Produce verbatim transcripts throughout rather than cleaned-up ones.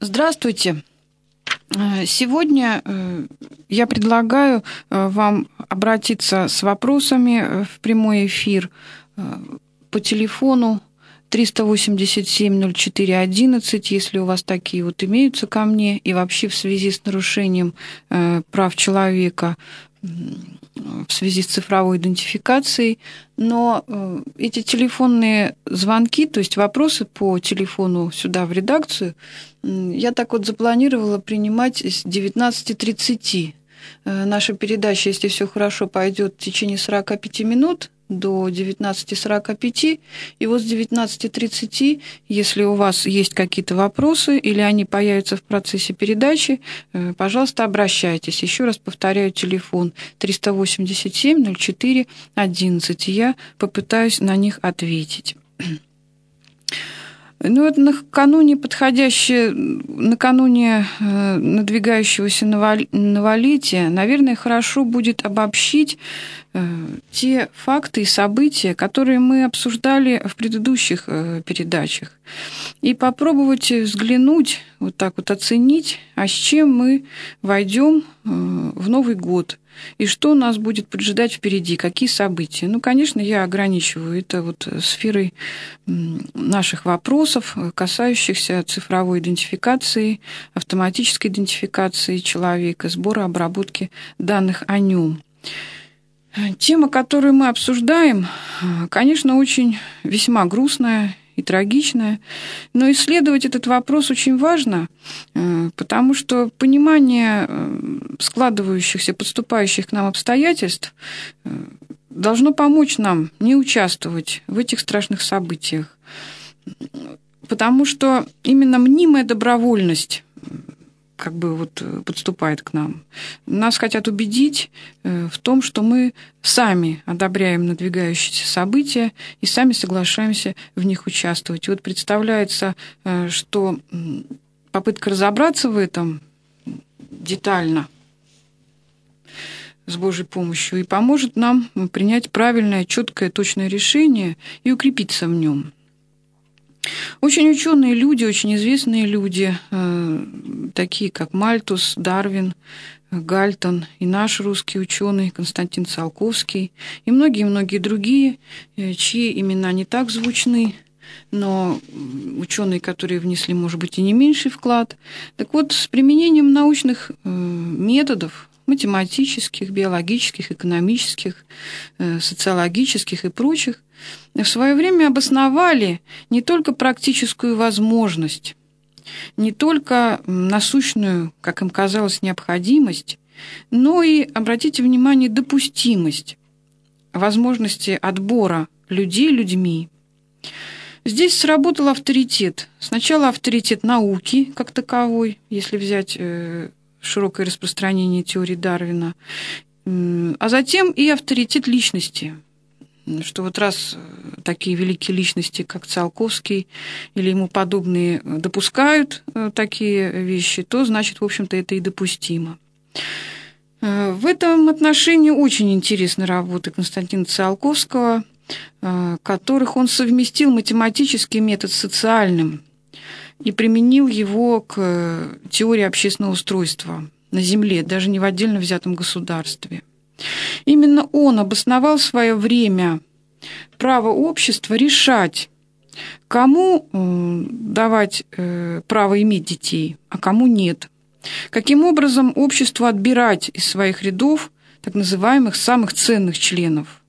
Здравствуйте. Сегодня я предлагаю вам обратиться с вопросами в прямой эфир по телефону триста восемьдесят семь ноль четыре одиннадцать, если у вас такие вот имеются ко мне, и вообще в связи с нарушением прав человека в связи с цифровой идентификацией. Но эти телефонные звонки, то есть вопросы по телефону сюда в редакцию, я так вот запланировала принимать с девятнадцати тридцати. Наша передача, если все хорошо пойдет, в течение сорока пяти минут до девятнадцати сорока пяти. И вот с девятнадцати тридцати, если у вас есть какие-то вопросы или они появятся в процессе передачи, пожалуйста, обращайтесь. Еще раз повторяю, телефон триста восемьдесят семь ноль четыре одиннадцать. Я попытаюсь на них ответить. Ну вот накануне подходящее, накануне э, надвигающегося новолетия, наверное, хорошо будет обобщить э, те факты и события, которые мы обсуждали в предыдущих э, передачах, и попробовать взглянуть, вот так вот оценить, а с чем мы войдем э, в Новый год. И что нас будет поджидать впереди, какие события. Ну, конечно, я ограничиваю это вот сферой наших вопросов, касающихся цифровой идентификации, автоматической идентификации человека, сбора, обработки данных о нем. Тема, которую мы обсуждаем, конечно, очень весьма грустная и трагичная, но исследовать этот вопрос очень важно, потому что понимание складывающихся, подступающих к нам обстоятельств должно помочь нам не участвовать в этих страшных событиях, потому что именно мнимая добровольность как бы вот подступает к нам. Нас хотят убедить в том, что мы сами одобряем надвигающиеся события и сами соглашаемся в них участвовать. И вот представляется, что попытка разобраться в этом детально с Божьей помощью и поможет нам принять правильное, четкое, точное решение и укрепиться в нем. Очень ученые люди, очень известные люди, такие как Мальтус, Дарвин, Гальтон и наш русский ученый Константин Циолковский и многие-многие другие, чьи имена не так звучны, но ученые, которые внесли, может быть, и не меньший вклад. Так вот, с применением научных методов, математических, биологических, экономических, социологических и прочих, в свое время обосновали не только практическую возможность, не только насущную, как им казалось, необходимость, но и, обратите внимание, допустимость возможности отбора людей людьми. Здесь сработал авторитет. Сначала авторитет науки как таковой, если взять широкое распространение теории Дарвина, а затем и авторитет личности, что вот раз такие великие личности, как Циолковский или ему подобные, допускают такие вещи, то, значит, в общем-то, это и допустимо. В этом отношении очень интересны работы Константина Циолковского, которых он совместил математический метод с социальным и применил его к теории общественного устройства на Земле, даже не в отдельно взятом государстве. Именно он обосновал в свое время право общества решать, кому давать право иметь детей, а кому нет. Каким образом обществу отбирать из своих рядов так называемых самых ценных членов.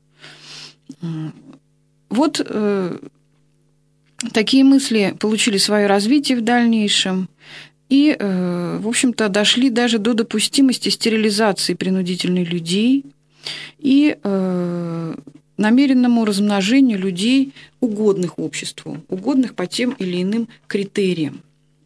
Вот такие мысли получили свое развитие в дальнейшем и, в общем-то, дошли даже до допустимости стерилизации принудительных людей и намеренному размножению людей, угодных обществу, угодных по тем или иным критериям.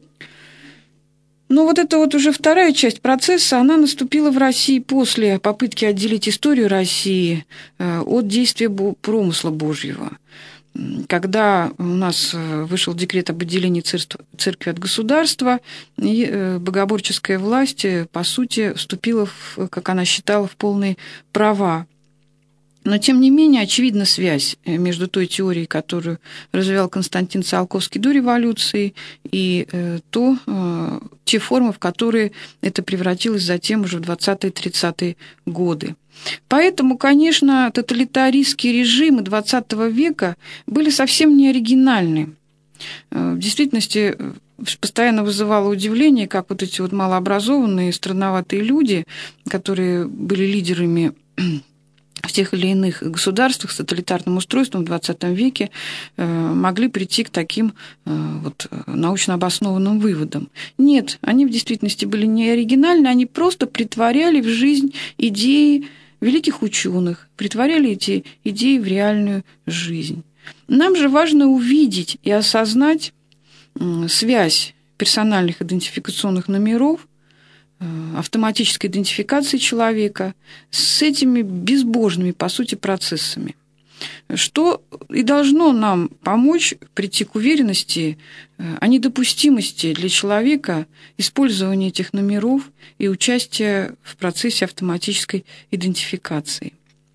Но вот эта вот уже вторая часть процесса, она наступила в России после попытки отделить историю России от действия промысла Божьего. Когда у нас вышел декрет об отделении церкви от государства, и богоборческая власть, по сути, вступила, в, как она считала, в полные права. Но, тем не менее, очевидна связь между той теорией, которую развивал Константин Циолковский до революции, и то, те формы, в которые это превратилось затем уже в двадцатые-тридцатые годы. Поэтому, конечно, тоталитаристские режимы двадцатого века были совсем не оригинальны. В действительности постоянно вызывало удивление, как вот эти вот малообразованные, странноватые люди, которые были лидерами в тех или иных государствах с тоталитарным устройством в двадцатом веке, могли прийти к таким вот научно обоснованным выводам. Нет, они в действительности были не оригинальны, они просто притворяли в жизнь идеи великих ученых, притворяли эти идеи в реальную жизнь. Нам же важно увидеть и осознать связь персональных идентификационных номеров, автоматической идентификации человека с этими безбожными, по сути, процессами, что и должно нам помочь прийти к уверенности о недопустимости для человека использования этих номеров и участия в процессе автоматической идентификации.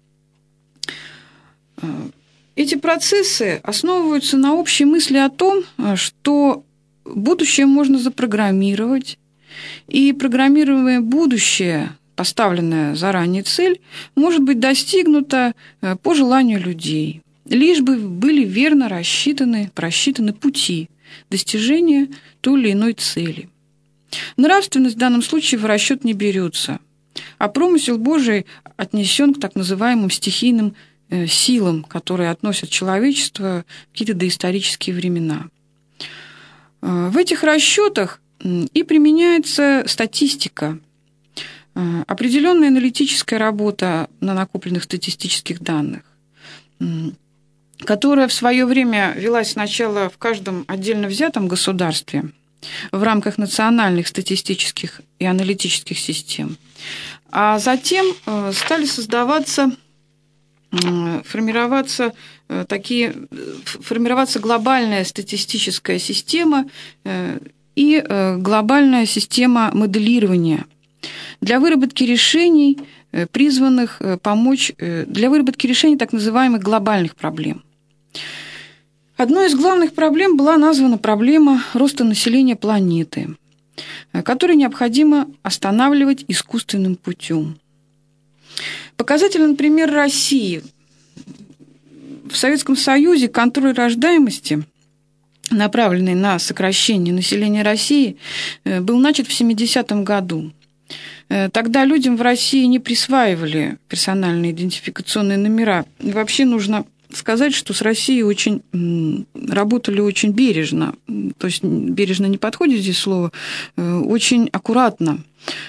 Эти процессы основываются на общей мысли о том, что будущее можно запрограммировать, и программируемое будущее, поставленная заранее цель, может быть достигнута по желанию людей, лишь бы были верно рассчитаны, просчитаны пути достижения той или иной цели. Нравственность в данном случае в расчет не берется, а промысел Божий отнесен к так называемым стихийным силам, которые относят человечество в какие-то доисторические времена. В этих расчетах и применяется статистика, определенная аналитическая работа на накопленных статистических данных, которая в свое время велась сначала в каждом отдельно взятом государстве в рамках национальных статистических и аналитических систем, а затем стали создаваться, формироваться такие, формироваться глобальная статистическая система и глобальная система моделирования для выработки решений, призванных помочь, для выработки решений так называемых глобальных проблем. Одной из главных проблем была названа проблема роста населения планеты, которую необходимо останавливать искусственным путем. Показательный пример России. В Советском Союзе контроль рождаемости, направленный на сокращение населения России, был начат в семидесятом году. Тогда людям в России не присваивали персональные идентификационные номера. И вообще нужно сказать, что с Россией очень работали очень бережно, то есть бережно не подходит здесь слово, очень аккуратно.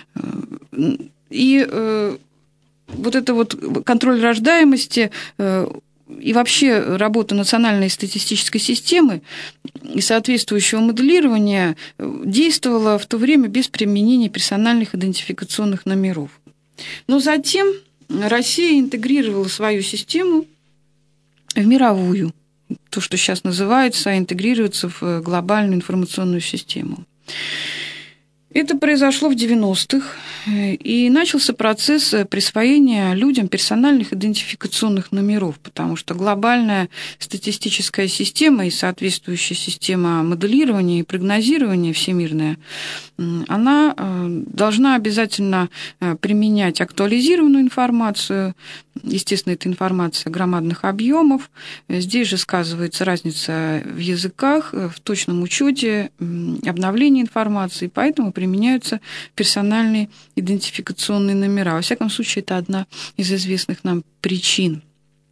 И вот это вот контроль рождаемости и вообще работа национальной статистической системы и соответствующего моделирования действовала в то время без применения персональных идентификационных номеров. Но затем Россия интегрировала свою систему в мировую, то, что сейчас называется, интегрироваться в глобальную информационную систему. Это произошло в девяностых, и начался процесс присвоения людям персональных идентификационных номеров, потому что глобальная статистическая система и соответствующая система моделирования и прогнозирования всемирная, она должна обязательно применять актуализированную информацию. Естественно, это информация громадных объемов. Здесь же сказывается разница в языках, в точном учете, обновлении информации, поэтому применяются персональные идентификационные номера. Во всяком случае, это одна из известных нам причин.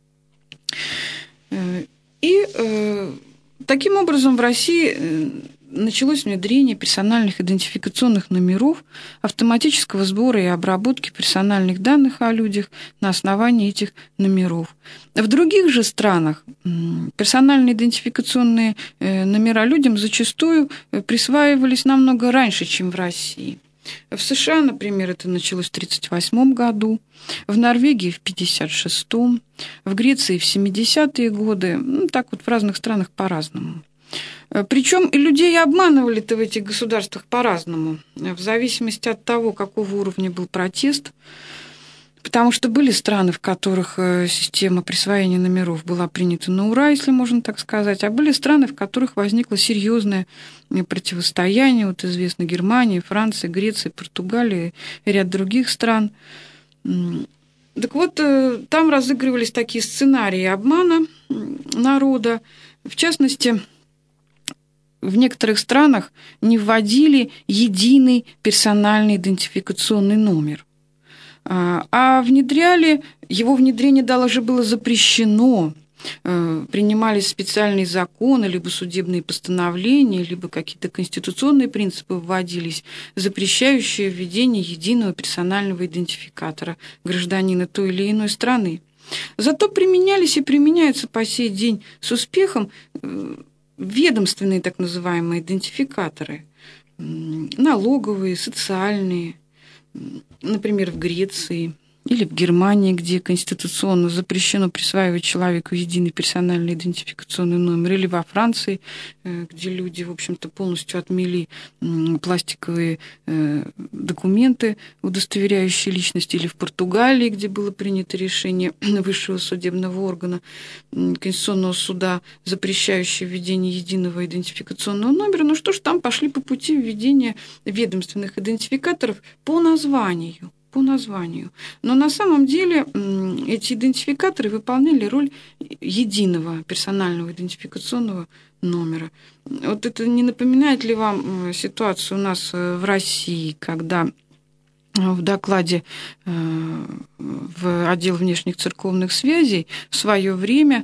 И таким образом в России началось внедрение персональных идентификационных номеров, автоматического сбора и обработки персональных данных о людях на основании этих номеров. В других же странах персональные идентификационные номера людям зачастую присваивались намного раньше, чем в России. В США, например, это началось в тридцать восьмом году, в Норвегии в пятьдесят шестом, в Греции в семидесятые годы, ну, так вот в разных странах по-разному. Причем и людей обманывали-то в этих государствах по-разному, в зависимости от того, какого уровня был протест, Потому что были страны, в которых система присвоения номеров была принята на ура, если можно так сказать, а были страны, в которых возникло серьезное противостояние. Вот известно Германия, Франция, Греция, Португалия и ряд других стран. Так вот, там разыгрывались такие сценарии обмана народа. В частности, в некоторых странах не вводили единый персональный идентификационный номер, а внедряли, его внедрение даже было запрещено. Принимались специальные законы, либо судебные постановления, либо какие-то конституционные принципы вводились, запрещающие введение единого персонального идентификатора гражданина той или иной страны. Зато применялись и применяются по сей день с успехом ведомственные так называемые идентификаторы, налоговые, социальные, например, в Греции или в Германии, где конституционно запрещено присваивать человеку единый персональный идентификационный номер, или во Франции, где люди, в общем-то, полностью отмели пластиковые документы, удостоверяющие личность, или в Португалии, где было принято решение высшего судебного органа Конституционного суда, запрещающее введение единого идентификационного номера. Ну что ж, там пошли по пути введения ведомственных идентификаторов по названию. по названию. Но на самом деле эти идентификаторы выполняли роль единого персонального идентификационного номера. Вот это не напоминает ли вам ситуацию у нас в России, когда в докладе в отдел внешних церковных связей в свое время,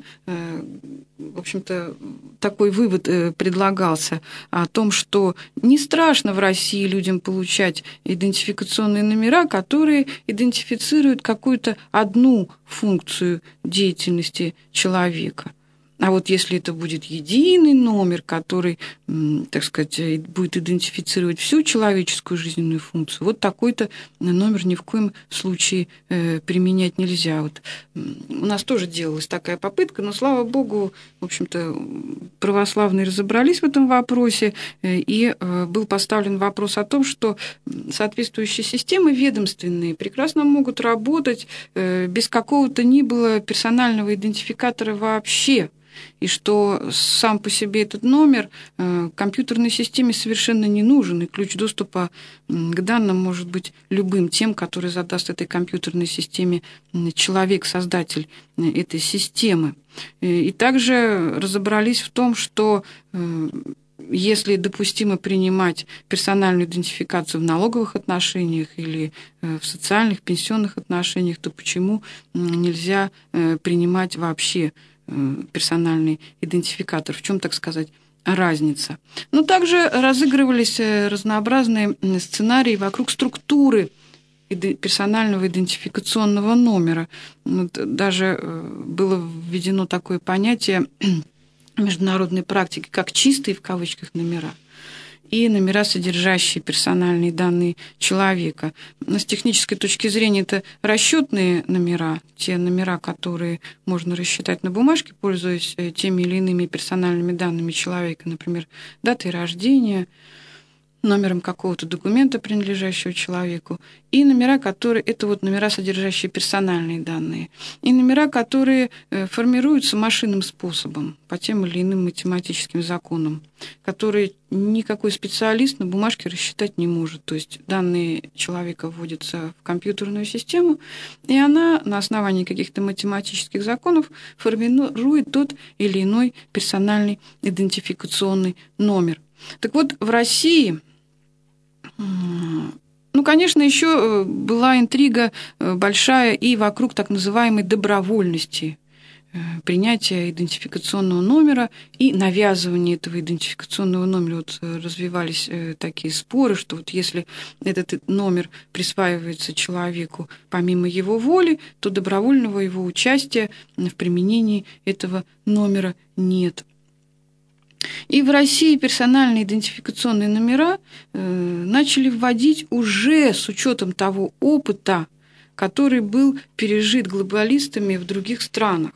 в общем-то, такой вывод предлагался о том, что не страшно в России людям получать идентификационные номера, которые идентифицируют какую-то одну функцию деятельности человека. А вот если это будет единый номер, который, так сказать, будет идентифицировать всю человеческую жизненную функцию, вот такой-то номер ни в коем случае применять нельзя. Вот у нас тоже делалась такая попытка, но, слава богу, в общем-то, православные разобрались в этом вопросе, и был поставлен вопрос о том, что соответствующие системы ведомственные прекрасно могут работать без какого-то ни было персонального идентификатора вообще. И что сам по себе этот номер компьютерной системе совершенно не нужен, и ключ доступа к данным может быть любым, тем, который задаст этой компьютерной системе человек, создатель этой системы. И также разобрались в том, что если допустимо принимать персональную идентификацию в налоговых отношениях или в социальных, пенсионных отношениях, то почему нельзя принимать вообще персональный идентификатор? В чем, так сказать, разница? Но также разыгрывались разнообразные сценарии вокруг структуры персонального идентификационного номера. Вот даже было введено такое понятие международной практики, как чистые, в кавычках, номера, и номера, содержащие персональные данные человека. Но с технической точки зрения это расчетные номера, те номера, которые можно рассчитать на бумажке, пользуясь теми или иными персональными данными человека, например, датой рождения, номером какого-то документа, принадлежащего человеку, и номера, которые, это вот номера, содержащие персональные данные, и номера, которые формируются машинным способом по тем или иным математическим законам, которые никакой специалист на бумажке рассчитать не может. То есть данные человека вводятся в компьютерную систему, и она на основании каких-то математических законов формирует тот или иной персональный идентификационный номер. Так вот, в России, ну, конечно, еще была интрига большая и вокруг так называемой добровольности принятия идентификационного номера и навязывания этого идентификационного номера. Вот развивались такие споры, что вот если этот номер присваивается человеку помимо его воли, то добровольного его участия в применении этого номера нет. И в России персональные идентификационные номера э, начали вводить уже с учетом того опыта, который был пережит глобалистами в других странах.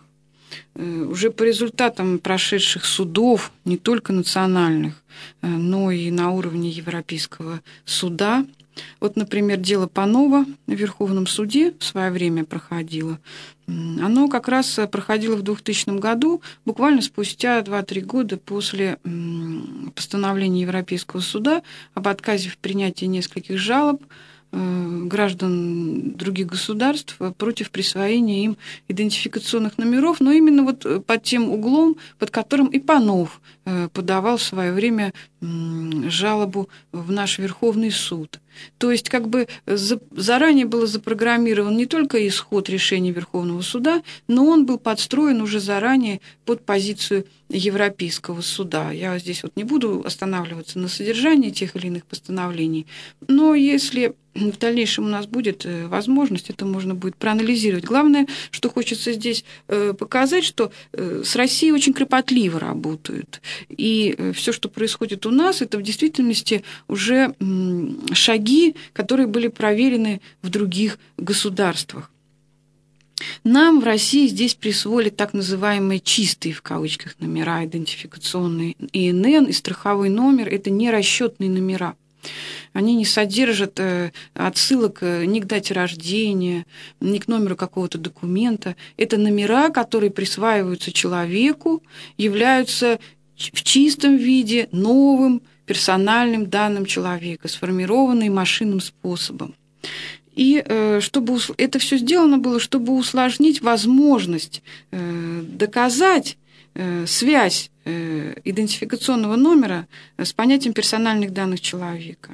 уже по результатам прошедших судов, не только национальных, но и на уровне Европейского суда. Вот, например, дело Панова в Верховном суде в свое время проходило. Оно как раз проходило в двухтысячном году, буквально спустя два-три года после постановления Европейского суда об отказе в принятии нескольких жалоб граждан других государств против присвоения им идентификационных номеров, но именно вот под тем углом, под которым и Панов подавал в свое время жалобу в наш Верховный суд. То есть как бы заранее был запрограммирован не только исход решения Верховного суда, но он был подстроен уже заранее под позицию Европейского суда. Я здесь вот не буду останавливаться на содержании тех или иных постановлений, но если в дальнейшем у нас будет возможность, это можно будет проанализировать. Главное, что хочется здесь показать, что с Россией очень кропотливо работают. И все, что происходит у нас, это в действительности уже шаги, которые были проверены в других государствах. Нам в России здесь присвоили так называемые «чистые» в кавычках номера, идентификационные ИНН и страховой номер. Это не расчетные номера. Они не содержат отсылок ни к дате рождения, ни к номеру какого-то документа. Это номера, которые присваиваются человеку, являются в чистом виде новым персональным данным человека, сформированным машинным способом. И чтобы это все сделано было, чтобы усложнить возможность доказать связь идентификационного номера с понятием персональных данных человека.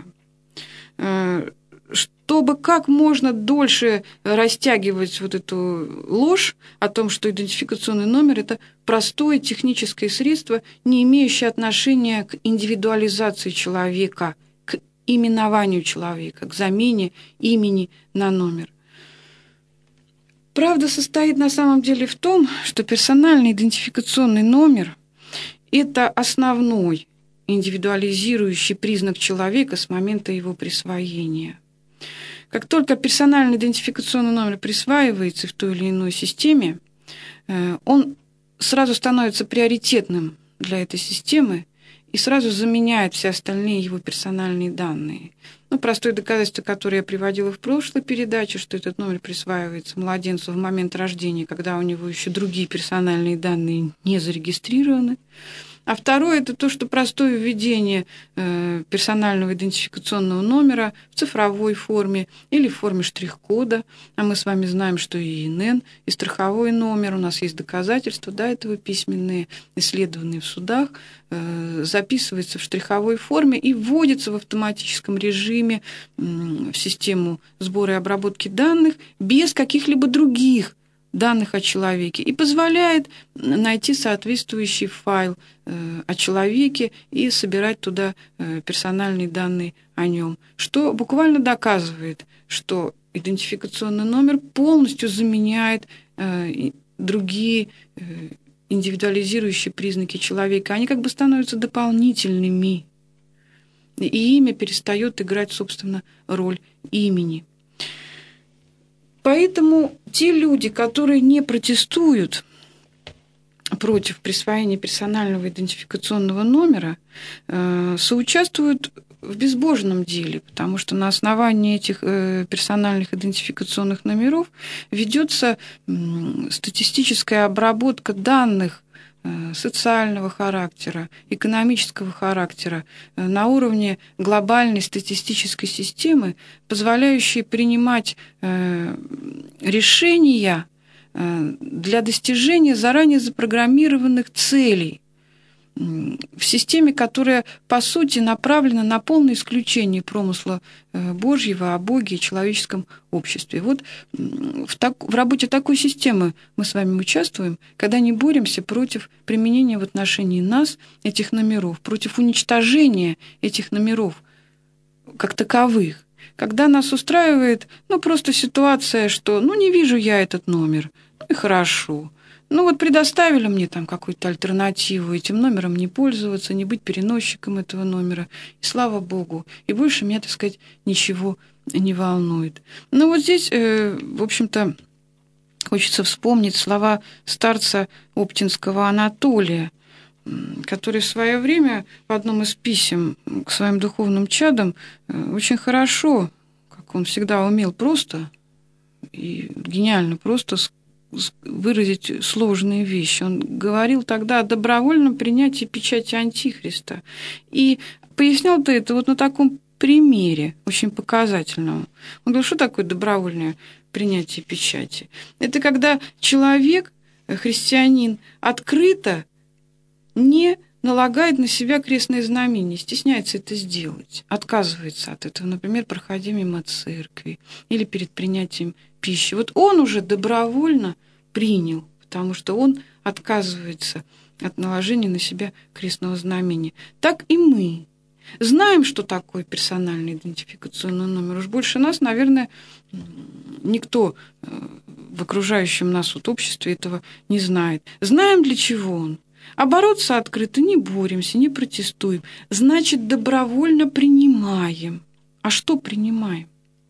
Чтобы как можно дольше растягивать вот эту ложь о том, что идентификационный номер – это простое техническое средство, не имеющее отношения к индивидуализации человека, к именованию человека, к замене имени на номер. Правда состоит на самом деле в том, что персональный идентификационный номер – это основной индивидуализирующий признак человека с момента его присвоения. Как только персональный идентификационный номер присваивается в той или иной системе, он сразу становится приоритетным для этой системы и сразу заменяет все остальные его персональные данные. Ну, простое доказательство, которое я приводила в прошлой передаче, что этот номер присваивается младенцу в момент рождения, когда у него еще другие персональные данные не зарегистрированы. А второе – это то, что простое введение персонального идентификационного номера в цифровой форме или в форме штрих-кода. А мы с вами знаем, что и ИНН, и страховой номер, у нас есть доказательства, да, этого письменные, исследованные в судах, записывается в штриховой форме и вводится в автоматическом режиме в систему сбора и обработки данных без каких-либо других данных о человеке и позволяет найти соответствующий файл о человеке и собирать туда персональные данные о нем, что буквально доказывает, что идентификационный номер полностью заменяет другие индивидуализирующие признаки человека. Они как бы становятся дополнительными, и имя перестает играть, собственно, роль имени. Поэтому те люди, которые не протестуют против присвоения персонального идентификационного номера, соучаствуют в безбожном деле, потому что на основании этих персональных идентификационных номеров ведется статистическая обработка данных социального характера, экономического характера на уровне глобальной статистической системы, позволяющей принимать решения для достижения заранее запрограммированных целей в системе, которая, по сути, направлена на полное исключение промысла Божьего о Боге и человеческом обществе. Вот в, так, в работе такой системы мы с вами участвуем, когда не боремся против применения в отношении нас этих номеров, против уничтожения этих номеров как таковых. Когда нас устраивает, ну, просто ситуация, что, ну, не вижу я этот номер, ну, и хорошо. Ну вот предоставили мне там какую-то альтернативу, этим номером не пользоваться, не быть переносчиком этого номера. И слава Богу. И больше меня, так сказать, ничего не волнует. Ну вот здесь, э, в общем-то, Хочется вспомнить слова старца оптинского Анатолия, который в свое время в одном из писем к своим духовным чадам очень хорошо, как он всегда умел просто и гениально просто выразить сложные вещи. Он говорил тогда о добровольном принятии печати Антихриста. И пояснял-то это вот на таком примере, очень показательном. Он говорил, что такое добровольное принятие печати? Это когда человек, христианин, открыто не налагает на себя крестное знамение, стесняется это сделать, отказывается от этого, например, проходя мимо церкви или перед принятием пищи. Вот он уже добровольно принял, потому что он отказывается от наложения на себя крестного знамения. Так и мы знаем, что такое персональный идентификационный номер. Уж больше нас, наверное, никто в окружающем нас вот обществе этого не знает. Знаем, для чего он. А бороться открыто не боремся, не протестуем. Значит, добровольно принимаем. А что принимаем?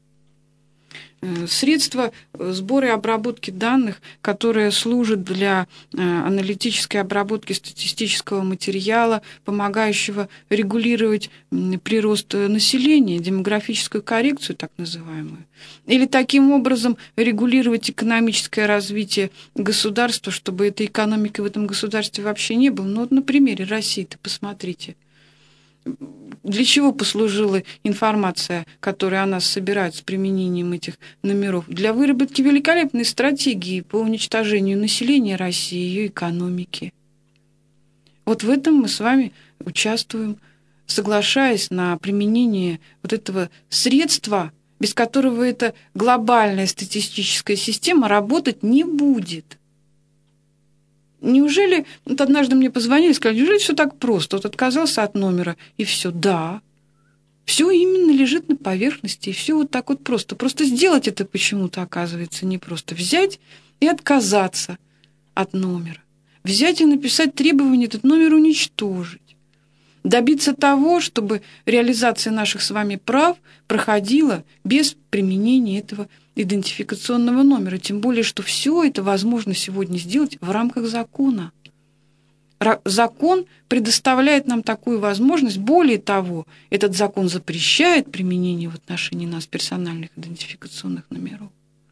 Средства сбора и обработки данных, которые служат для аналитической обработки статистического материала, помогающего регулировать прирост населения, демографическую коррекцию так называемую, или таким образом регулировать экономическое развитие государства, чтобы этой экономики в этом государстве вообще не было. Ну вот на примере России-то посмотрите. Для чего послужила информация, которая о нас собирают с применением этих номеров? Для выработки великолепной стратегии по уничтожению населения России и ее экономики. Вот в этом мы с вами участвуем, соглашаясь на применение вот этого средства, без которого эта глобальная статистическая система работать не будет. Неужели, вот однажды мне позвонили и сказали, неужели все так просто? Вот отказался от номера, и все. Да, все именно лежит на поверхности, и все вот так вот просто. Просто сделать это почему-то оказывается не просто. Взять и отказаться от номера. Взять и написать требование этот номер уничтожить. Добиться того, чтобы реализация наших с вами прав проходила без применения этого идентификационного номера. Тем более, что все это возможно сегодня сделать в рамках закона. Закон предоставляет нам такую возможность. Более того, этот закон запрещает применение в отношении нас персональных идентификационных номеров.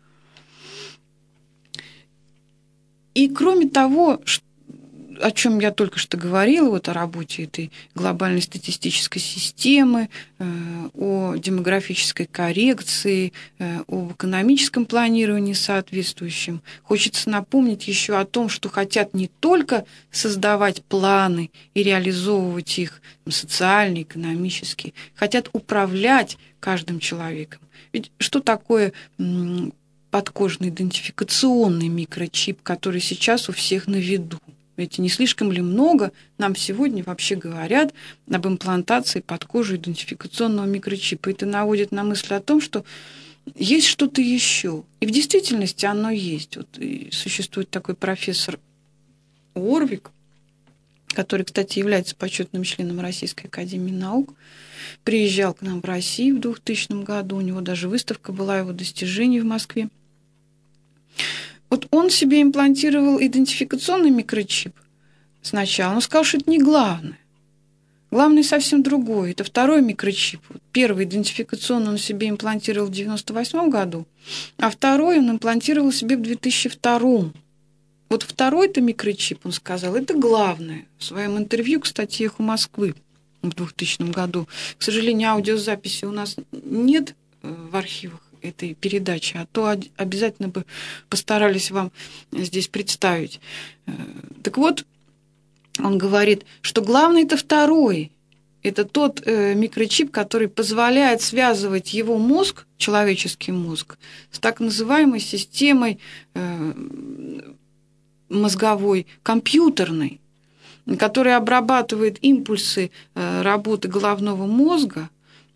И кроме того, о чем я только что говорила, вот о работе этой глобальной статистической системы, о демографической коррекции, об экономическом планировании соответствующем, хочется напомнить еще о том, что хотят не только создавать планы и реализовывать их социально, экономически, хотят управлять каждым человеком. Ведь что такое подкожный идентификационный микрочип, который сейчас у всех на виду? Ведь не слишком ли много нам сегодня вообще говорят об имплантации под кожу идентификационного микрочипа? Это наводит на мысль о том, что есть что-то еще. И в действительности оно есть. Вот существует такой профессор Орвик, который, кстати, является почетным членом Российской академии наук, приезжал к нам в Россию в двухтысячном году, у него даже выставка была его достижений в Москве. Вот он себе имплантировал идентификационный микрочип сначала. Он сказал, что это не главное. Главное совсем другое. Это второй микрочип. Первый идентификационный он себе имплантировал в девяносто восьмом году, а второй он имплантировал себе в две тысячи втором. Вот второй-то микрочип, он сказал, это главное. В своем интервью, кстати, «Эхо Москвы» в двухтысячном году. К сожалению, аудиозаписи у нас нет в архивах этой передачи, а то обязательно бы постарались вам здесь представить. Так вот, он говорит, что главное это второй. Это тот э, микрочип, который позволяет связывать его мозг, человеческий мозг, с так называемой системой э, мозговой, компьютерной, которая обрабатывает импульсы э, работы головного мозга.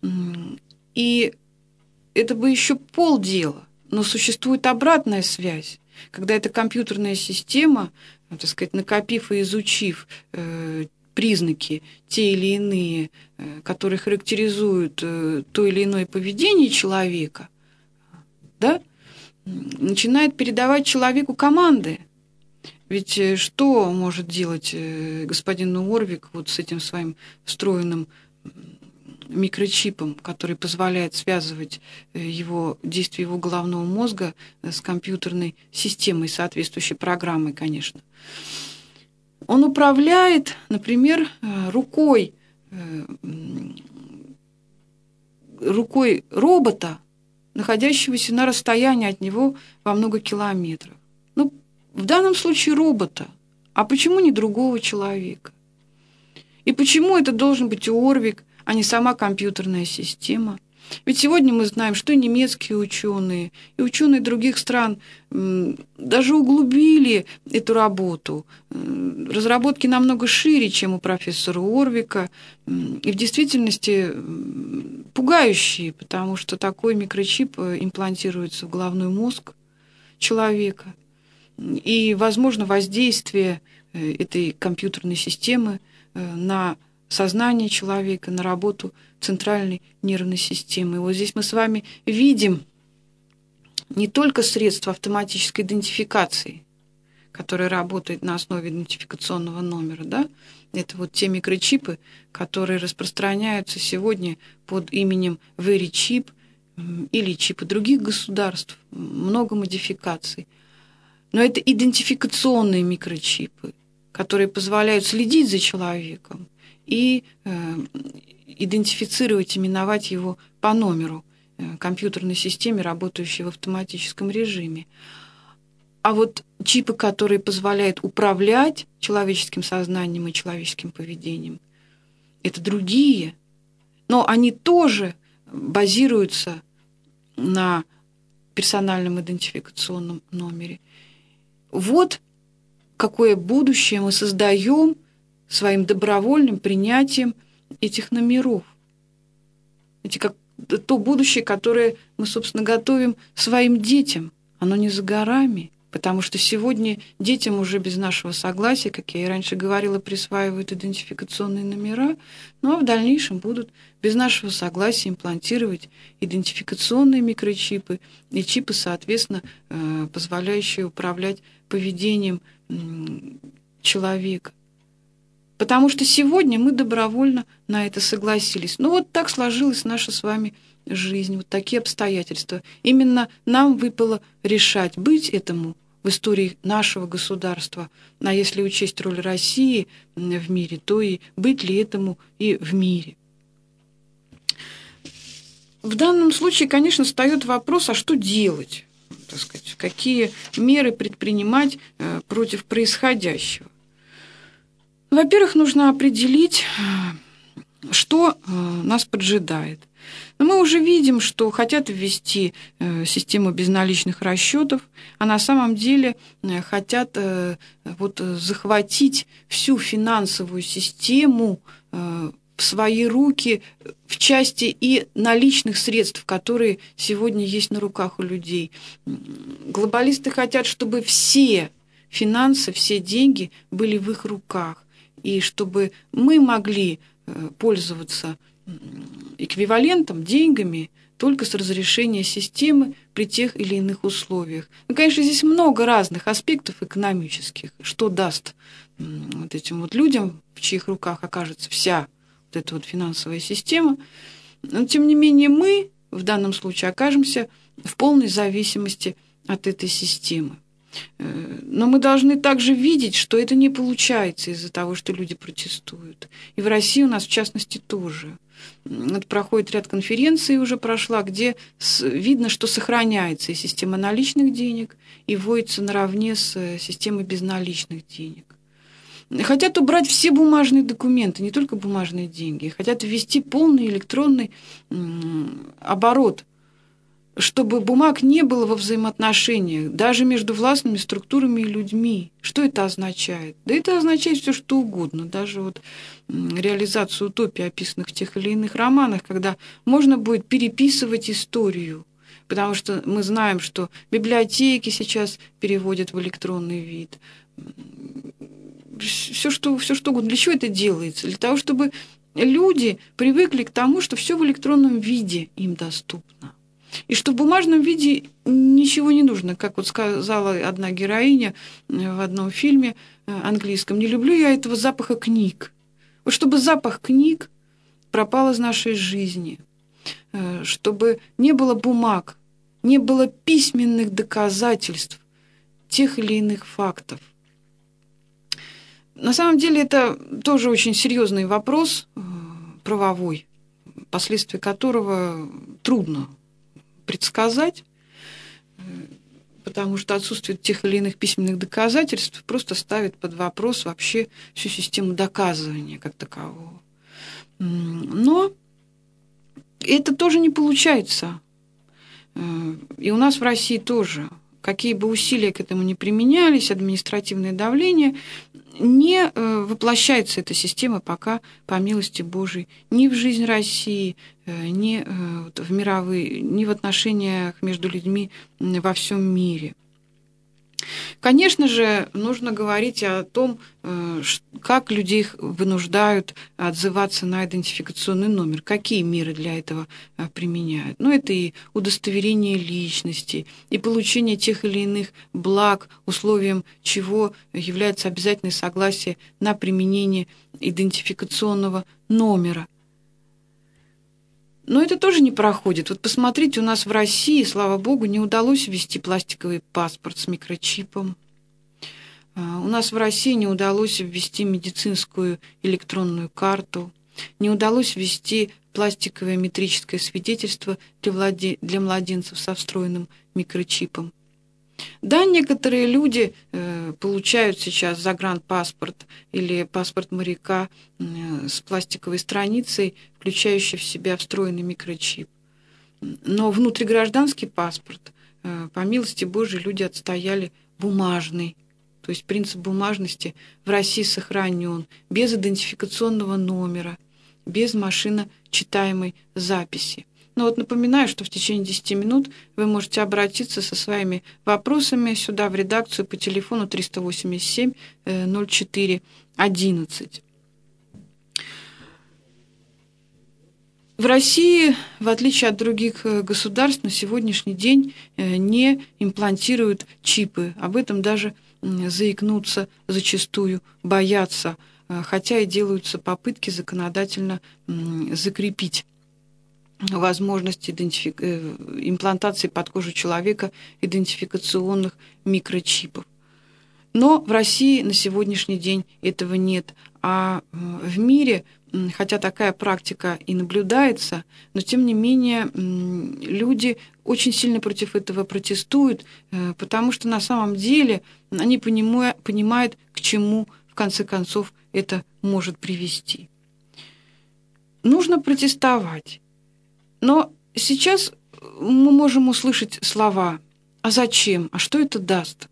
И это бы еще полдела, но существует обратная связь, когда эта компьютерная система, так сказать, накопив и изучив э, признаки, те или иные, э, которые характеризуют э, то или иное поведение человека, да, начинает передавать человеку команды. Ведь что может делать господин Уорвик вот с этим своим встроенным микрочипом, который позволяет связывать его, действие его головного мозга с компьютерной системой, соответствующей программой, конечно. Он управляет, например, рукой, рукой робота, находящегося на расстоянии от него во много километров. Ну, в данном случае робота. А почему не другого человека? И почему это должен быть Уорвик, а не сама компьютерная система? Ведь сегодня мы знаем, что и немецкие ученые, и ученые других стран даже углубили эту работу. Разработки намного шире, чем у профессора Уорвика, и в действительности пугающие, потому что такой микрочип имплантируется в головной мозг человека, и, возможно, воздействие этой компьютерной системы на сознание человека, на работу центральной нервной системы. И вот здесь мы с вами видим не только средства автоматической идентификации, которое работает на основе идентификационного номера, да, это вот те микрочипы, которые распространяются сегодня под именем VeryChip или чипы других государств, много модификаций. Но это идентификационные микрочипы, которые позволяют следить за человеком и э, идентифицировать, именовать его по номеру э, компьютерной системе, работающей в автоматическом режиме. А вот чипы, которые позволяют управлять человеческим сознанием и человеческим поведением, это другие, но они тоже базируются на персональном идентификационном номере. Вот какое будущее мы создаем своим добровольным принятием этих номеров. Эти как то будущее, которое мы, собственно, готовим своим детям. Оно не за горами, потому что сегодня детям уже без нашего согласия, как я и раньше говорила, присваивают идентификационные номера, ну а в дальнейшем будут без нашего согласия имплантировать идентификационные микрочипы и чипы, соответственно, позволяющие управлять поведением человека. Потому что сегодня мы добровольно на это согласились. Ну вот так сложилась наша с вами жизнь, вот такие обстоятельства. Именно нам выпало решать, быть этому в истории нашего государства, а если учесть роль России в мире, то и быть ли этому и в мире. В данном случае, конечно, встает вопрос, а что делать? Так сказать, какие меры предпринимать против происходящего? Во-первых, нужно определить, что нас поджидает. Но мы уже видим, что хотят ввести систему безналичных расчетов, а на самом деле хотят вот захватить всю финансовую систему в свои руки в части и наличных средств, которые сегодня есть на руках у людей. Глобалисты хотят, чтобы все финансы, все деньги были в их руках, и чтобы мы могли пользоваться эквивалентом, деньгами, только с разрешения системы при тех или иных условиях. Ну, конечно, здесь много разных аспектов экономических, что даст вот этим вот людям, в чьих руках окажется вся вот эта вот финансовая система. Но, тем не менее, мы в данном случае окажемся в полной зависимости от этой системы. Но мы должны также видеть, что это не получается из-за того, что люди протестуют. И в России у нас, в частности, тоже. Вот проходит ряд конференций, уже прошла, где видно, что сохраняется и система наличных денег, и вводится наравне с системой безналичных денег. Хотят убрать все бумажные документы, не только бумажные деньги. Хотят ввести полный электронный оборот, чтобы бумаг не было во взаимоотношениях, даже между властными структурами и людьми. Что это означает? Да это означает все, что угодно. Даже вот реализацию утопий, описанных в тех или иных романах, когда можно будет переписывать историю. Потому что мы знаем, что библиотеки сейчас переводят в электронный вид. Все что, все что угодно. Для чего это делается? Для того, чтобы люди привыкли к тому, что все в электронном виде им доступно. И что в бумажном виде ничего не нужно, как вот сказала одна героиня в одном фильме английском, не люблю я этого запаха книг. Вот чтобы запах книг пропал из нашей жизни, чтобы не было бумаг, не было письменных доказательств тех или иных фактов. На самом деле это тоже очень серьезный вопрос правовой, последствия которого трудно предсказать, потому что отсутствие тех или иных письменных доказательств просто ставит под вопрос вообще всю систему доказывания как такового. Но это тоже не получается. И у нас в России тоже. Какие бы усилия к этому ни применялись, административное давление, не воплощается эта система пока, по милости Божией, ни в жизнь России, ни в мировые, ни в отношениях между людьми во всем мире. Конечно же, нужно говорить о том, как людей вынуждают отзываться на идентификационный номер, какие меры для этого применяют. Ну, это и удостоверение личности, и получение тех или иных благ, условием чего является обязательное согласие на применение идентификационного номера. Но это тоже не проходит. Вот посмотрите, у нас в России, слава богу, не удалось ввести пластиковый паспорт с микрочипом. У нас в России не удалось ввести медицинскую электронную карту. Не удалось ввести пластиковое метрическое свидетельство для, владе... для младенцев со встроенным микрочипом. Да, некоторые люди э, получают сейчас загранпаспорт или паспорт моряка э, с пластиковой страницей, включающей в себя встроенный микрочип. Но внутригражданский паспорт, э, по милости Божией, люди отстояли бумажный. То есть принцип бумажности в России сохранен, без идентификационного номера, без машиночитаемой записи. Но вот напоминаю, что в течение десяти минут вы можете обратиться со своими вопросами сюда в редакцию по телефону триста восемьдесят семь ноль четыре одиннадцать. В России, в отличие от других государств, на сегодняшний день не имплантируют чипы. Об этом даже заикнуться зачастую боятся, хотя и делаются попытки законодательно закрепить возможность идентифик... имплантации под кожу человека идентификационных микрочипов. Но в России на сегодняшний день этого нет. А в мире, хотя такая практика и наблюдается, но тем не менее люди очень сильно против этого протестуют, потому что на самом деле они понимают, к чему в конце концов это может привести. Нужно протестовать. Но сейчас мы можем услышать слова «а зачем?», «а что это даст?».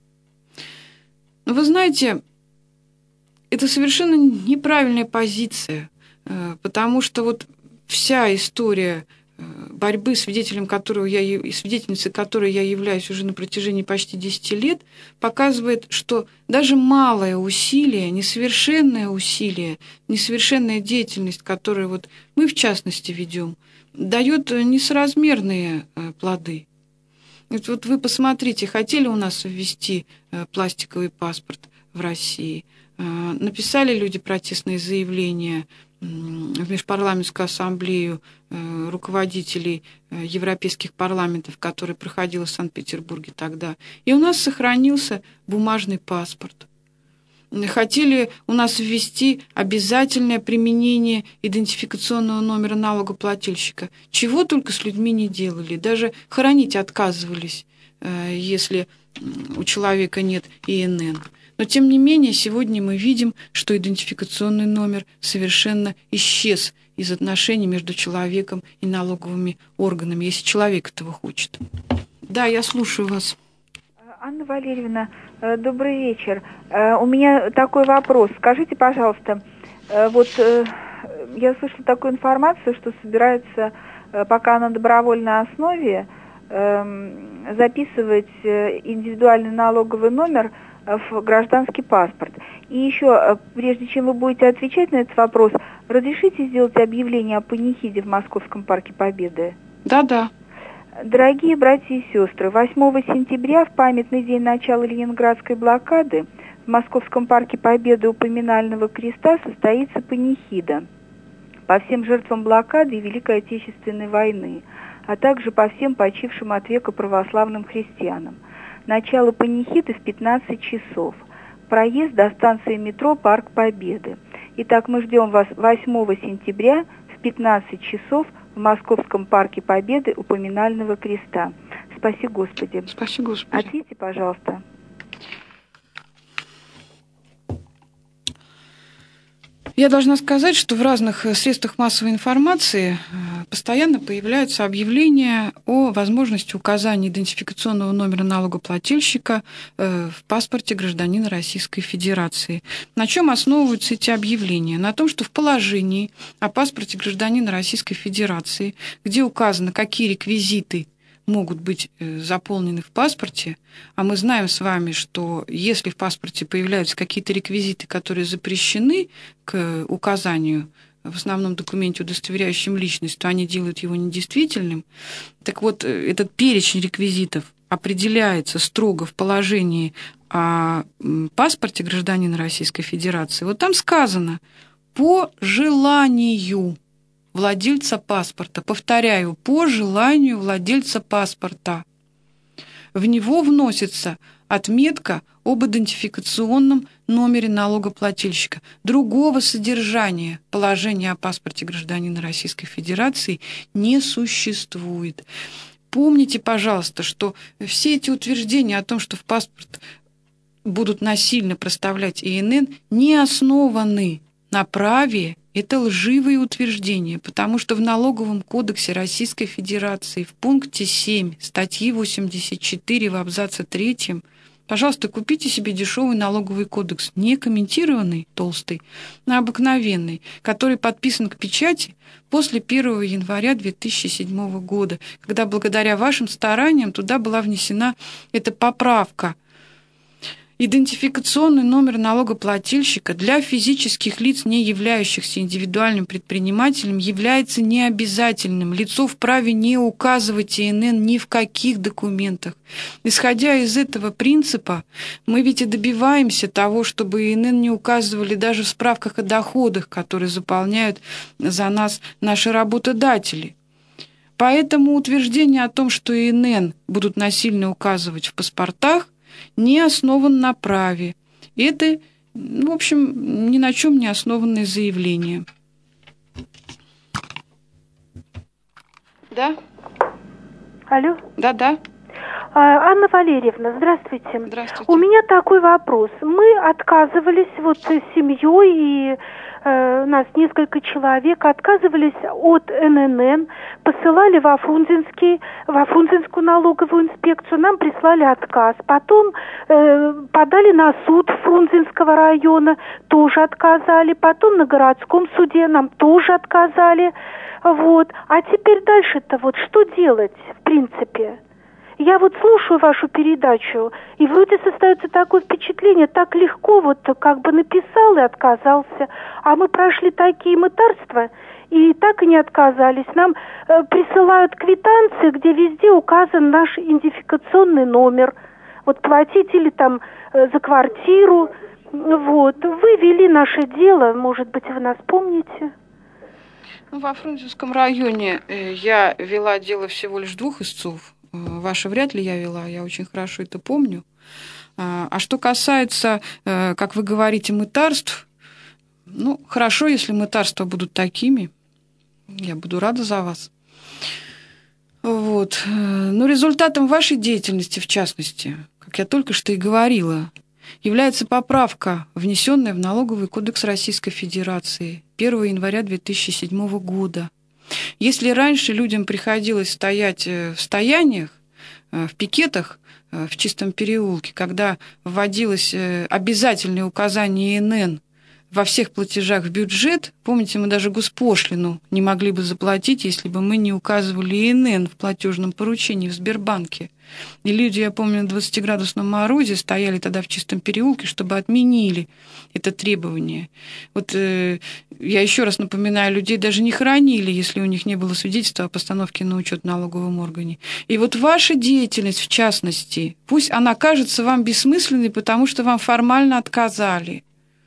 Но вы знаете, это совершенно неправильная позиция, потому что вот вся история борьбы, свидетелем которого я, свидетельницей которой я являюсь уже на протяжении почти десяти лет, показывает, что даже малое усилие, несовершенное усилие, несовершенная деятельность, которую вот мы в частности ведем, дает несоразмерные плоды. Вот вы посмотрите, хотели у нас ввести пластиковый паспорт в России, написали люди протестные заявления в Межпарламентскую ассамблею руководителей европейских парламентов, которая проходила в Санкт-Петербурге тогда, и у нас сохранился бумажный паспорт. Хотели у нас ввести обязательное применение идентификационного номера налогоплательщика. Чего только с людьми не делали. Даже хоронить отказывались, если у человека нет И Н Н. Но, тем не менее, сегодня мы видим, что идентификационный номер совершенно исчез из отношений между человеком и налоговыми органами, если человек этого хочет. Да, я слушаю вас. Анна Валерьевна, добрый вечер. У меня такой вопрос. Скажите, пожалуйста, вот я слышала такую информацию, что собираются пока на добровольной основе записывать индивидуальный налоговый номер в гражданский паспорт. И еще, прежде чем вы будете отвечать на этот вопрос, разрешите сделать объявление о панихиде в Московском парке Победы? Да-да. Дорогие братья и сестры, восьмого сентября, в памятный день начала Ленинградской блокады, в Московском парке Победы у Поминального креста состоится панихида по всем жертвам блокады и Великой Отечественной войны, а также по всем почившим от века православным христианам. Начало панихиды в пятнадцать часов. Проезд до станции метро «Парк Победы». Итак, мы ждем вас восьмого сентября в пятнадцать часов в Московском парке Победы у Поминального креста. Спаси Господи. Спаси Господи. Ответьте, пожалуйста. Я должна сказать, что в разных средствах массовой информации постоянно появляются объявления о возможности указания идентификационного номера налогоплательщика в паспорте гражданина Российской Федерации. На чем основываются эти объявления? На том, что в положении о паспорте гражданина Российской Федерации, где указано, какие реквизиты могут быть заполнены в паспорте, а мы знаем с вами, что если в паспорте появляются какие-то реквизиты, которые запрещены к указанию в основном документе, удостоверяющем личность, то они делают его недействительным. Так вот, этот перечень реквизитов определяется строго в положении о паспорте гражданина Российской Федерации. Вот там сказано «по желанию владельца паспорта». Повторяю, по желанию владельца паспорта. В него вносится отметка об идентификационном номере налогоплательщика. Другого содержания положения о паспорте гражданина Российской Федерации не существует. Помните, пожалуйста, что все эти утверждения о том, что в паспорт будут насильно проставлять ИНН, не основаны на праве. Это лживые утверждения, потому что в Налоговом кодексе Российской Федерации в пункте семь статьи восемьдесят четыре в абзаце третьем, пожалуйста, купите себе дешевый налоговый кодекс, не комментированный, толстый, а обыкновенный, который подписан к печати после первого января две тысячи седьмого года, когда благодаря вашим стараниям туда была внесена эта поправка. Идентификационный номер налогоплательщика для физических лиц, не являющихся индивидуальным предпринимателем, является необязательным. Лицо вправе не указывать ИНН ни в каких документах. Исходя из этого принципа, мы ведь и добиваемся того, чтобы ИНН не указывали даже в справках о доходах, которые заполняют за нас наши работодатели. Поэтому утверждение о том, что ИНН будут насильно указывать в паспортах, не основан на праве. Это, в общем, ни на чем не основанное заявление. Да? Алло? Да-да. А, Анна Валерьевна, здравствуйте. Здравствуйте. У меня такой вопрос. Мы отказывались вот с семьей, и э, нас несколько человек отказывались от эн эн эн, посылали во Фрунзенский, во Фрунзенскую налоговую инспекцию, нам прислали отказ. Потом э, подали на суд Фрунзенского района, тоже отказали. Потом на городском суде нам тоже отказали. Вот. А теперь дальше-то вот что делать, в принципе? Я вот слушаю вашу передачу, и вроде создается такое впечатление, так легко вот как бы написал и отказался, а мы прошли такие мытарства и так и не отказались. Нам э, присылают квитанции, где везде указан наш идентификационный номер, вот платить или там э, за квартиру, вот. Вы вели наше дело, может быть, вы нас помните? Ну, во Фрунзенском районе я вела дело всего лишь двух истцов. Ваша вряд ли я вела, я очень хорошо это помню. А что касается, как вы говорите, мытарств, ну, хорошо, если мытарства будут такими, я буду рада за вас. Вот. Но результатом вашей деятельности, в частности, как я только что и говорила, является поправка, внесенная в Налоговый кодекс Российской Федерации первого января две тысячи седьмого года. Если раньше людям приходилось стоять в стояниях, в пикетах в Чистом переулке, когда вводилось обязательное указание ИНН во всех платежах в бюджет. Помните, мы даже госпошлину не могли бы заплатить, если бы мы не указывали ИНН в платежном поручении в Сбербанке. И люди, я помню, на двадцатиградусном морозе стояли тогда в Чистом переулке, чтобы отменили это требование. Вот э, я еще раз напоминаю, людей даже не хоронили, если у них не было свидетельства о постановке на учет в налоговом органе. И вот ваша деятельность, в частности, пусть она кажется вам бессмысленной, потому что вам формально отказали.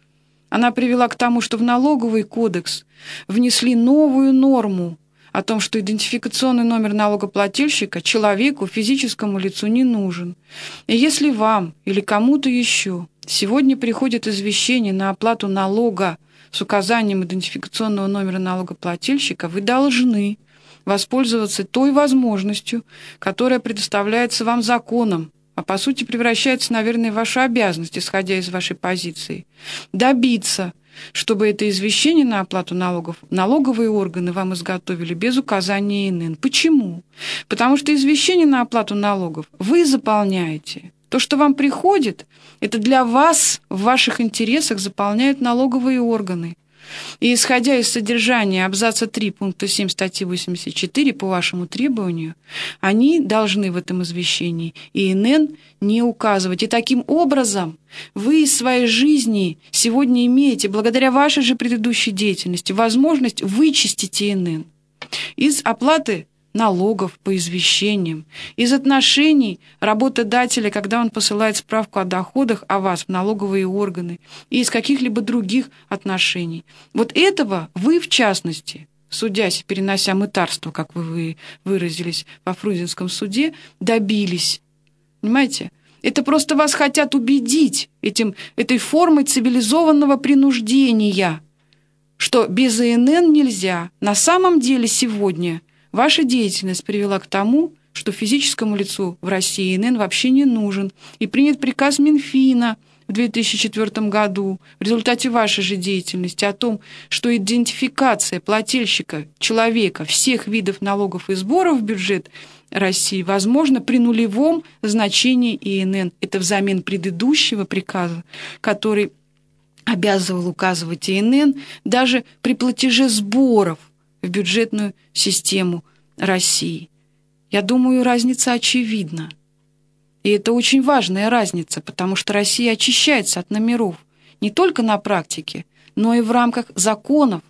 Она привела к тому, что в налоговый кодекс внесли новую норму о том, что идентификационный номер налогоплательщика человеку, физическому лицу не нужен. И если вам или кому-то еще сегодня приходит извещение на оплату налога с указанием идентификационного номера налогоплательщика, вы должны воспользоваться той возможностью, которая предоставляется вам законом, а по сути превращается, наверное, в вашу обязанность, исходя из вашей позиции, добиться, чтобы это извещение на оплату налогов налоговые органы вам изготовили без указания ИНН. Почему? Потому что извещение на оплату налогов вы заполняете. То, что вам приходит, это для вас в ваших интересах заполняют налоговые органы. И исходя из содержания абзаца три пункта семь статьи восемьдесят четыре по вашему требованию, они должны в этом извещении ИНН не указывать. И таким образом вы из своей жизни сегодня имеете, благодаря вашей же предыдущей деятельности, возможность вычистить ИНН из оплаты налогов по извещениям, из отношений работодателя, когда он посылает справку о доходах о вас в налоговые органы, и из каких-либо других отношений. Вот этого вы, в частности, судясь, перенося мытарство, как вы выразились во Фрунзенском суде, добились. Понимаете? Это просто вас хотят убедить этим, этой формой цивилизованного принуждения, что без ИНН нельзя. На самом деле сегодня ваша деятельность привела к тому, что физическому лицу в России ИНН вообще не нужен. И принят приказ Минфина в две тысячи четвёртом году в результате вашей же деятельности о том, что идентификация плательщика, человека, всех видов налогов и сборов в бюджет России возможно при нулевом значении ИНН. Это взамен предыдущего приказа, который обязывал указывать ИНН даже при платеже сборов в бюджетную систему России. Я думаю, разница очевидна. И это очень важная разница, потому что Россия очищается от номеров не только на практике, но и в рамках законов.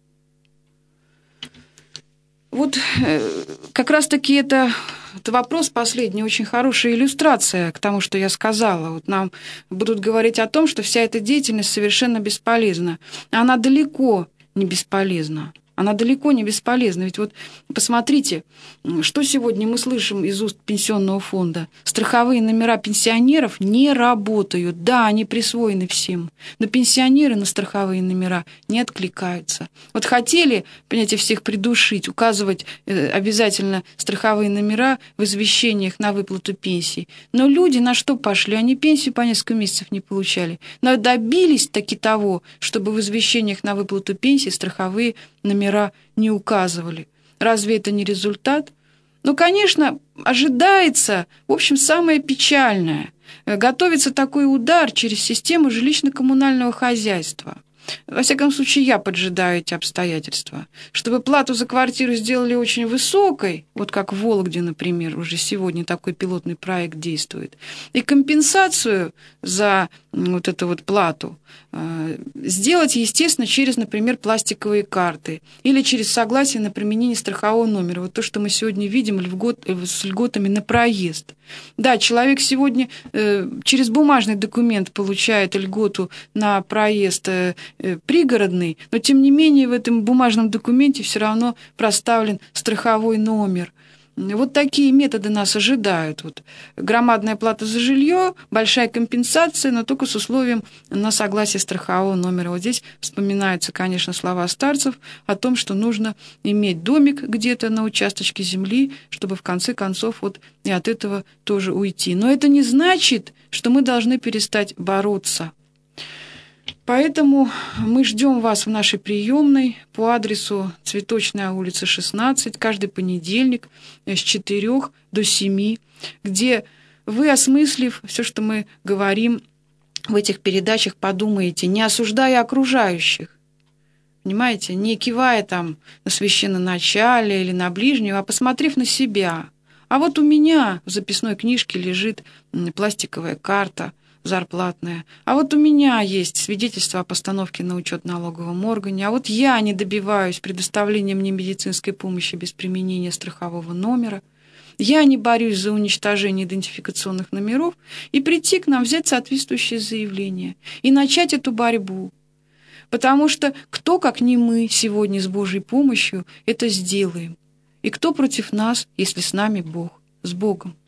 Вот как раз-таки это, это вопрос последний, очень хорошая иллюстрация к тому, что я сказала. Вот нам будут говорить о том, что вся эта деятельность совершенно бесполезна. Она далеко не бесполезна. Она далеко не бесполезна. Ведь вот посмотрите, что сегодня мы слышим из уст пенсионного фонда. Страховые номера пенсионеров не работают. Да, они присвоены всем, но пенсионеры на страховые номера не откликаются. Вот хотели, понимаете, всех придушить, указывать обязательно страховые номера в извещениях на выплату пенсий. Но люди на что пошли? Они пенсию по несколько месяцев не получали. Но добились таки того, чтобы в извещениях на выплату пенсии страховые номера не указывали. Разве это не результат? Ну, конечно, ожидается, в общем, самое печальное. Готовится такой удар через систему жилищно-коммунального хозяйства. Во всяком случае, я поджидаю эти обстоятельства. Чтобы плату за квартиру сделали очень высокой, вот как в Вологде, например, уже сегодня такой пилотный проект действует, и компенсацию за вот эту вот плату э, сделать, естественно, через, например, пластиковые карты или через согласие на применение страхового номера. Вот то, что мы сегодня видим льгот, с льготами на проезд. Да, человек сегодня э, через бумажный документ получает льготу на проезд э, пригородный, но тем не менее в этом бумажном документе все равно проставлен страховой номер. Вот такие методы нас ожидают. Вот. Громадная плата за жилье, большая компенсация, но только с условием на согласие страхового номера. Вот здесь вспоминаются, конечно, слова старцев о том, что нужно иметь домик где-то на участочке земли, чтобы в конце концов вот и от этого тоже уйти. Но это не значит, что мы должны перестать бороться. Поэтому мы ждем вас в нашей приемной по адресу Цветочная улица, шестнадцать, каждый понедельник с четырёх до семи, где вы, осмыслив все, что мы говорим, в этих передачах подумаете, не осуждая окружающих, понимаете, не кивая там на священноначалие или на ближнего, а посмотрев на себя. А вот у меня в записной книжке лежит пластиковая карта зарплатная. А вот у меня есть свидетельство о постановке на учет в налоговом органе. А вот я не добиваюсь предоставления мне медицинской помощи без применения страхового номера. Я не борюсь за уничтожение идентификационных номеров. И прийти к нам, взять соответствующее заявление и начать эту борьбу. Потому что кто, как не мы, сегодня с Божьей помощью это сделаем? И кто против нас, если с нами Бог? С Богом.